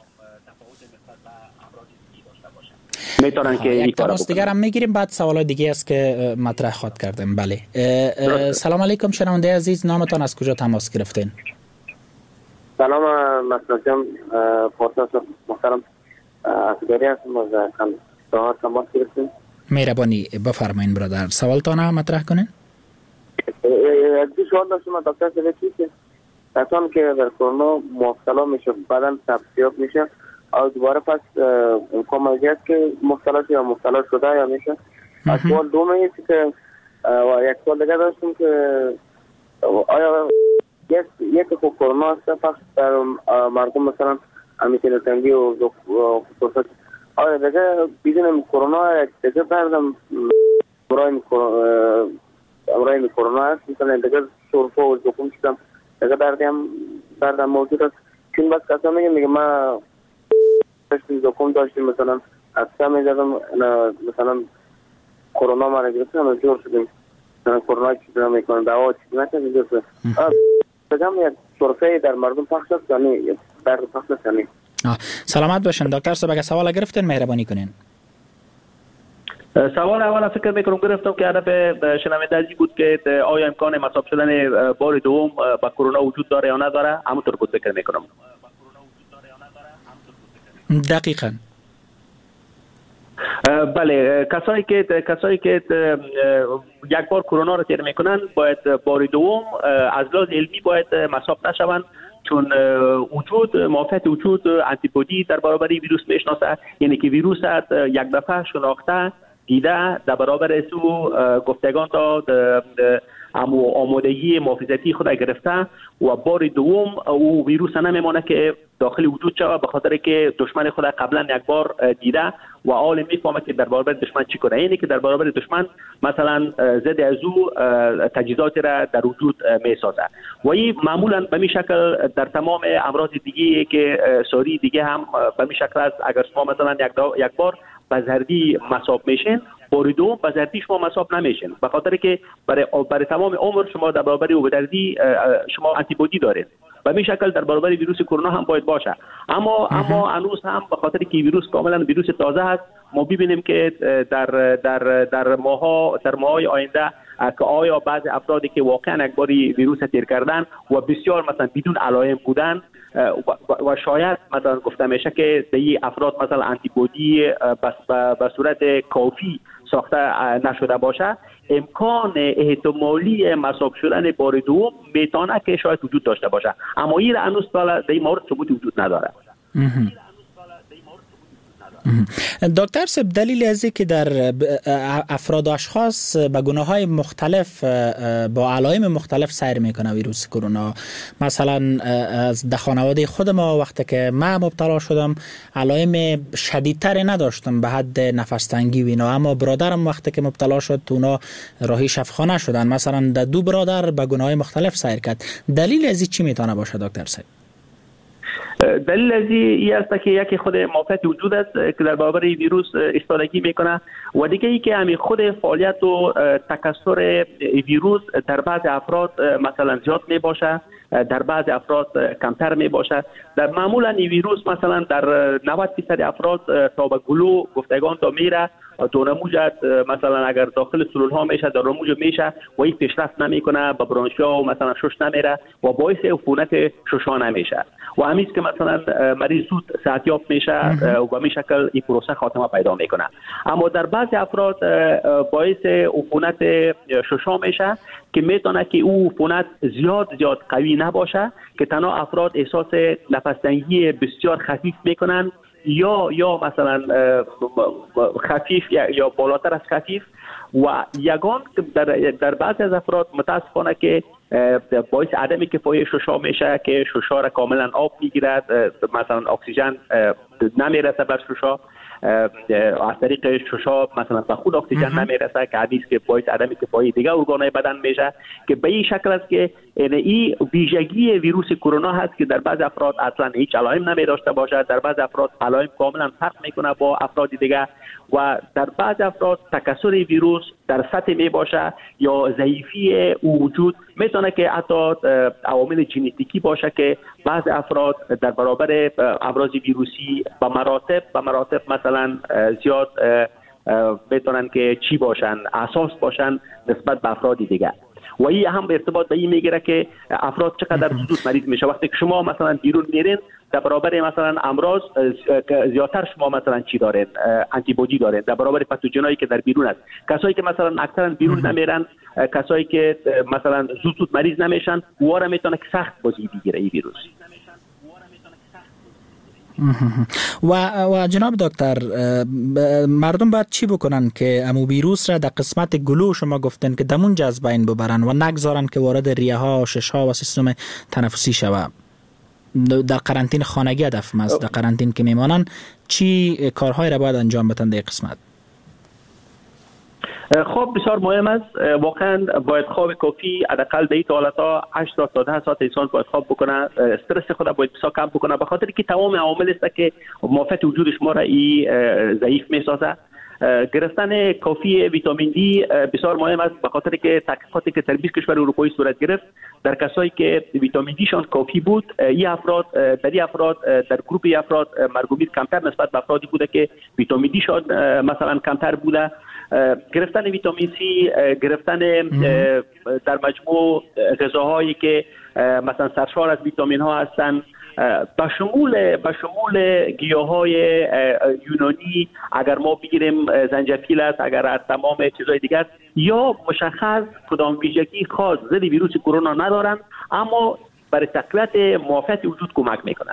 میتونن که یک تماس دیگر هم میگیریم، بعد سوالات دیگه است که مطرح خواد کردیم. بله سلام علیکم شنونده عزیز، نامتان از کجا تماس گرفتین؟ سلام مسئول پاساس محترم اسکری هستم از کندهار تماس گرفتیم. مهربانی بفرمایید برادر، سوالتان مطرح کنین. یک دو سوال داشتم دکتر صاحب که کسانی که در کرونا مبتلا میشه بعداً تبسیاب میشه او دوباره پس امکان موجود که مبتلا شده یا مبتلا شده یا میشه. سوال دوم است که و یک سوال دیگه داشتم که آیا یک یک خوب کرونا است پس در مردم مثلا امیتل تنگی و خصوصات آیا دیگه بدون کرونا یک دیگه بردم برای امراض کرونا است مثلا دیگه سرفه و زخم شدم دیگه دردی هم دردم موجود است. چون بس کسا میگه میگه ما داشتیم زخم داشتیم مثلا اصلا میزدم مثلا کرونا ما نگرفتیم همه جور شدیم مثلا کرونا چیزی نمیکنن دعوا چیزی نکنیم جورسه دیگه هم یک سرفه در مردم پخش است یعنی درد پخش است یعنی. سلامت باشین دکتر صاحب، اگه سوال گرفتین مهربانی کنین. سوال اول فکر میکنم گرفتم که هدف شنونده ازی بود که آیا امکان مصاب شدن بار دوم با کرونا وجود داره یا نداره، همونطور بود فکر میکنم. دقیقاً بله کسایی که کسایی که یک بار کرونا رو تیر میکنن باید بار دوم از لحاظ علمی باید مصاب نشوند، چون وجود معافیت وجود آنتیبادی در برابر ویروس میشناسه، یعنی که ویروس یک دفعه شناخته دیده در برابر سو گفتگان تا امو آمادگی محافظتی خود گرفته و بار دوم او ویروس نمیمانه که داخل وجود شود، به خاطر که دشمن خود قبلا یک بار دیده و حال میفهمه که در برابر دشمن چی کنه، یعنی که در برابر دشمن مثلا ضد از او تجهیزاتی را در وجود میسازه و این معمولا به این شکل در تمام امراض دیگه که ساری دیگه هم به این شکل است. اگر شما مثلا یک, یک بار به زردی مصاب میشین بار دوم به زردی شما مصاب نمیشین، به خاطر که برای برای تمام عمر شما در برابر او زردی شما آنتیبادی دارید. به این شکل در برابر ویروس کرونا هم باید باشه، اما اما هنوز هم به خاطر که ویروس کاملا ویروس تازه است ما ببینیم که در در در ماها در ماهای آینده که آیا بعض افرادی که واقعا یک باری ویروس تیر کردن و بسیار مثلا بدون علائم بودن و شاید مثلا گفته میشه که این افراد مثلا آنتیبادی به صورت کافی ساخته نشده باشه، امکان احتمالی مصاب شدن بار دوم میتونه که شاید وجود داشته باشه، اما این هنوز در این مورد ثبوتی وجود نداره. دکتر صاحب دلیل از که در افراد و اشخاص به گناه‌های مختلف با علائم مختلف سیر میکنه ویروس کرونا، مثلا از در خانواده خود ما وقتی که من مبتلا شدم علائم شدیدتری نداشتم به حد نفس تنگی و اینا، اما برادرم وقتی که مبتلا شد اونا راهی شفاخانه شدن، مثلا در دو برادر به گناه‌های مختلف سیر کرد. دلیل از چی میتونه باشه دکتر صاحب؟ دلیل از این است که یکی خود معافیت وجود است که در برابر ویروس ایستادگی میکنه و دیگه ای که همین خود فعالیت و تکثر ویروس در بعض افراد مثلا زیاد می باشه، در بعض افراد کمتر می باشه. در معمولا این ویروس مثلا در نود درصد افراد تا به گلو گفتگان تا میره دو نموجت مثلا اگر داخل سلول ها میشه در نموج میشه و این پیشرفت نمیکنه به برانشیا و مثلا شش نمیره و باعث عفونت ششا نمیشه و همیز که مثلا مریض زود صحتیاب میشه و به این شکل این پروسه خاتمه پیدا میکنه. اما در بعضی افراد باعث عفونت ششا میشه که میتونه که او عفونت زیاد زیاد قوی نباشه که تنها افراد احساس نفس‌تنگی بسیار خفیف میکنن یا یا مثلا خفیف یا, یا بالاتر از خفیف و یگان در در بعضی از افراد متاسفانه که باعث عدم کفایی ششا میشه که ششا را کاملا آب میگیرد، مثلا اکسیژن نمیرسه بر ششا، از طریق ششا مثلا به خود اکسیژن نمیرسه که حدیث که باعث عدم کفایی دیگه ارگانهای بدن میشه که به این شکل است که این ویژگی ویروس کرونا هست که در بعض افراد اصلا هیچ علائم نمی داشته باشه، در بعض افراد علائم کاملا فرق میکنه با افراد دیگه و در بعض افراد تکثر ویروس در سطح می باشه یا ضعیفی وجود میتونه که حتی عوامل ژنتیکی باشه که بعض افراد در برابر امراض ویروسی به مراتب به مراتب مثلا زیاد میتونن که چی باشن، حساس باشن نسبت به افراد دیگه و این هم به ارتباط به این میگیره که افراد چقدر زود مریض میشه. وقتی که شما مثلا بیرون میرین در برابر مثلا امراض زیادتر شما مثلا چی دارین، آنتی بودی دارین در برابر پاتوژنایی که در بیرون است. کسایی که مثلا اکثرا بیرون نمیرن، کسایی که مثلا زود زود مریض نمیشن واره میتونه که سخت بازی بگیره این ویروس. و و جناب دکتر، مردم باید چی بکنن که امو ویروس را در قسمت گلو شما گفتن که دمون جذب این ببرن و نگذارن که وارد ریه ها، شش ها و سیستم تنفسی شود؟ در قرنطینه خانگی هدف است، در قرنطینه که میمانن چی کارهای را باید انجام بدن در قسمت؟ خواب بسیار مهم است. واقعا باید خواب کافی حداقل در این حالت‌ها هشت تا ده ساعت انسان باید خواب بکنه، استرس خود باید بسیار کم بکنه به خاطر که تمام عوامل است که موافقت وجود شما را ای ضعیف میسازه. گرفتن کافی ویتامین دی بسیار مهم است به خاطر که تحقیقاتی که در بیست کشور اروپایی صورت گرفت در کسایی که ویتامین دی شان کافی بود، این افراد در این افراد در گروپ این افراد مرگومیر کمتر نسبت به افرادی بوده که ویتامین دی شان مثلا کمتر بوده. گرفتن ویتامین سی، گرفتن در مجموع غذاهایی که مثلا سرشار از ویتامین ها هستند، به شمول به شمول گیاهای یونانی اگر ما بگیریم زنجفیل است، اگر از تمام چیزهای دیگر یا مشخص کدام ویژگی خاص ضد ویروس کرونا ندارن اما برای تقویت معافیت وجود کمک میکنن.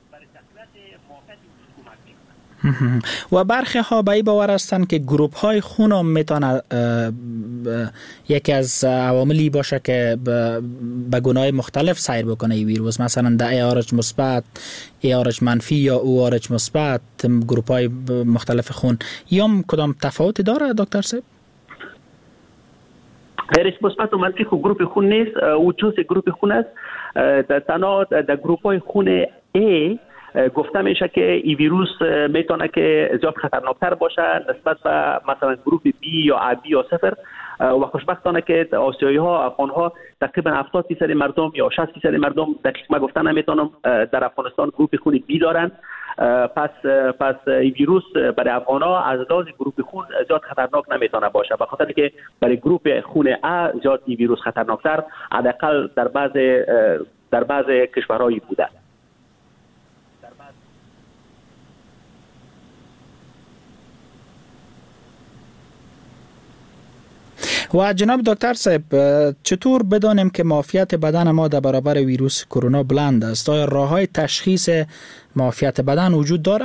و برخی ها به این باور هستند که گروپ های خون هم میتونه یکی از عواملی باشه که به گونه‌های مختلف سیر بکنه این ویروس، مثلا در ای آر اچ مثبت، ای آر اچ منفی یا او آر اچ مثبت، گروپ های مختلف خون. یا کدام تفاوتی داره دکتر صاحب؟ ای آر اچ مثبت و منفی خود گروپ خون نیست، او جزء گروپ خون است. تنها در گروپ های خون A گفته میشه که این ویروس میتونه که زیاد خطرناکتر باشه نسبت به مثلا گروپ بی یا ای بی یا صفر و خوشبختانه که آسیایی ها، افغان ها تقریبا هفتاد درصد مردم یا شصت درصد مردم دقیق ما گفتن نمیتونم در افغانستان گروپ خون بی دارن. پس پس این ویروس برای افغان ها از لحاظ گروپ خون زیاد خطرناک نمیتونه باشه به خاطر که برای گروپ خون ا زیاد این ویروس خطرناکتر حداقل در بعض در بعض کشورهایی بوده. و جناب دکتر صاحب، چطور بدانیم که معافیت بدن ما در برابر ویروس کرونا بلند است؟ آیا راه‌های تشخیص معافیت بدن وجود داره؟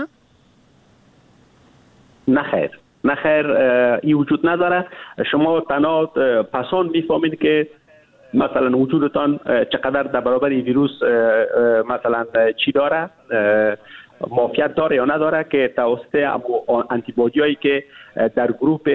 نه خیر، نه خیر، این وجود نداره. شما تنها پسان میفهمید که مثلا وجودتان چقدر در برابر ویروس مثلا چی داره، معافیت داره یا نداره که توسط آنتی بادی هایی که در گروپ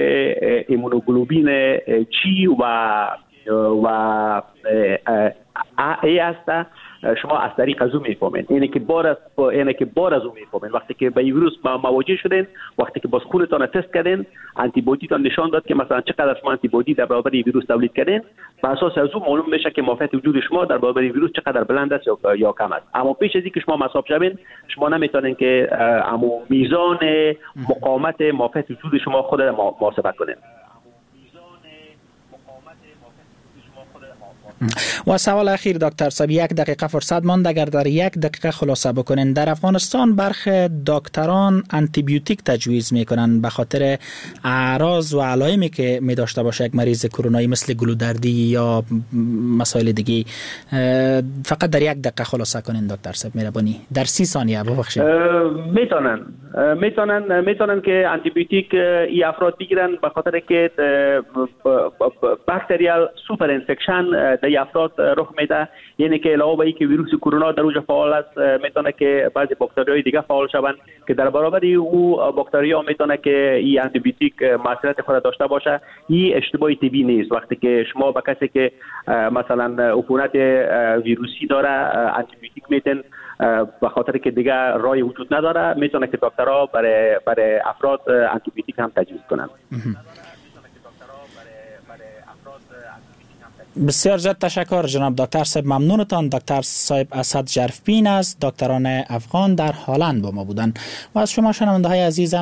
ایمونوگلوبین چی و و ای هسته شما از طریق از اون میفهمین. اینه که بار از اینه که بار از اون میفهمین. وقتی که به ویروس مواجه شدین، وقتی که باز خونتون تست کردین، آنتی بادیتون نشان داد که مثلا چقدر شما آنتی بادی در برابر ویروس تولید کردین، بر اساس از اون معلوم میشه که معافیت وجود شما در برابر ویروس چقدر بلند است یا یا کم است. اما پیش از اینکه شما مصاب شوین، شما نمیتونین که امو میزان مقاومت معافیت وجود شما خود را محاسبه کنین. و سوال اخیر دکتر صاحب، یک دقیقه فرصت ماند، اگر در یک دقیقه خلاصه بکنین. در افغانستان برخی دکتران آنتی بیوتیک تجویز میکنن به خاطر اعراض و علائمی که می داشته باشه یک مریض کرونایی مثل گلودردی یا مسائل دیگه. فقط در یک دقیقه خلاصه کنین دکتر صاحب، مهربانی در سی ثانیه ببخشید. میتونن میتونن میتونن که آنتی بیوتیک ای افراد بگیرن به خاطر که باکتریال سوپر انفکشن در افراد رخ میده. یعنی که علاوه بر اینکه ویروس کرونا در اوج فعال است، میتونه که بعضی باکتریای دیگه فعال شوند که در برابر او باکتریا میتونه که این آنتی بیوتیک مؤثریت خود داشته باشه. این اشتباه طبی نیست. وقتی که شما به کسی که مثلا عفونت ویروسی داره آنتی بیوتیک میتن به خاطر که دیگه رای وجود نداره، میتونه که دکترها برای برای افراد آنتی بیوتیک هم تجویز کنن. بسیار زیاد تشکر جناب دکتر صاحب، ممنونتان. دکتر صاحب اسد ژرفبین از دکتران افغان در هلند با ما بودن. و از شما شنونده های عزیزم